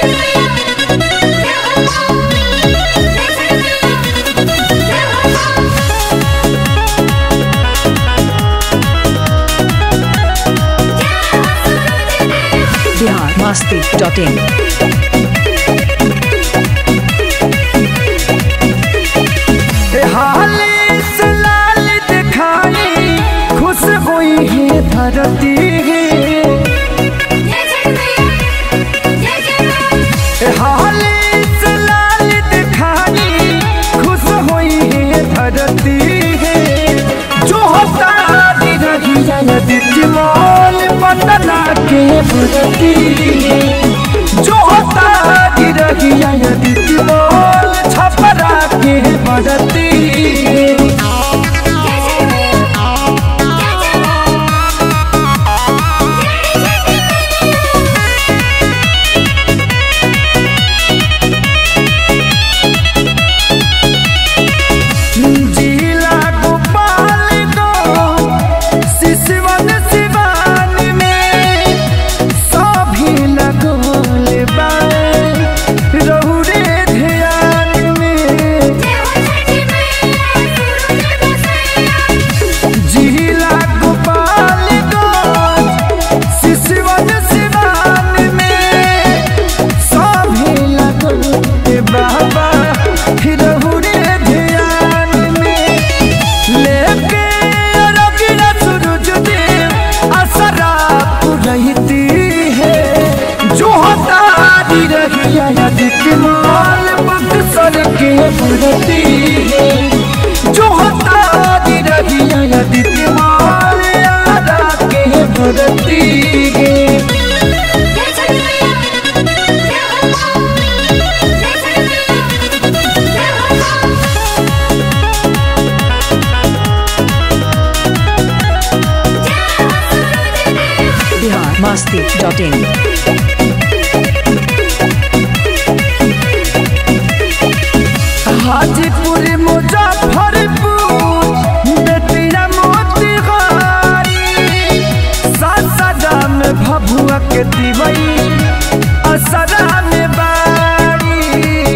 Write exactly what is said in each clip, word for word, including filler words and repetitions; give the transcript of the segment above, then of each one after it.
बिहार मस्ती डॉट इन। हाली से लाल दिखाई खुश हुई है धरती हाली से लाल दिखाई खुश हुई है धरती जो होता रही दिल पतना के प्रति जो होता रही दिल छपरा के प्रति जो होता रही के प्रति बिहार मस्ती डॉट इन। हाजीपुर मुजफ्फरपुर बेतिया मोतिहारी सासारा में भभुआ के दिवई असरा में बारी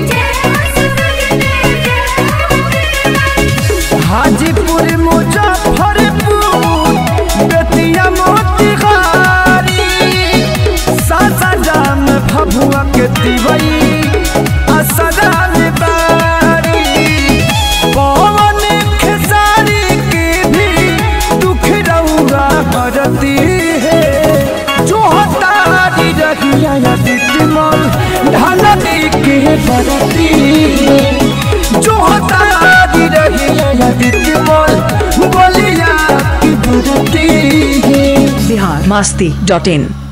हाजीपुर मुजफ्फरपुर बेतिया मोतिहारी सासारा में भभुआ के दिवई असरा में बारी पवन खेसारी की भी दुख रउआ करती है जो होता रही दिल ढलती के प्रति जो होता रही दिल बोलिया की प्रति बिहार मस्ती डॉट इन।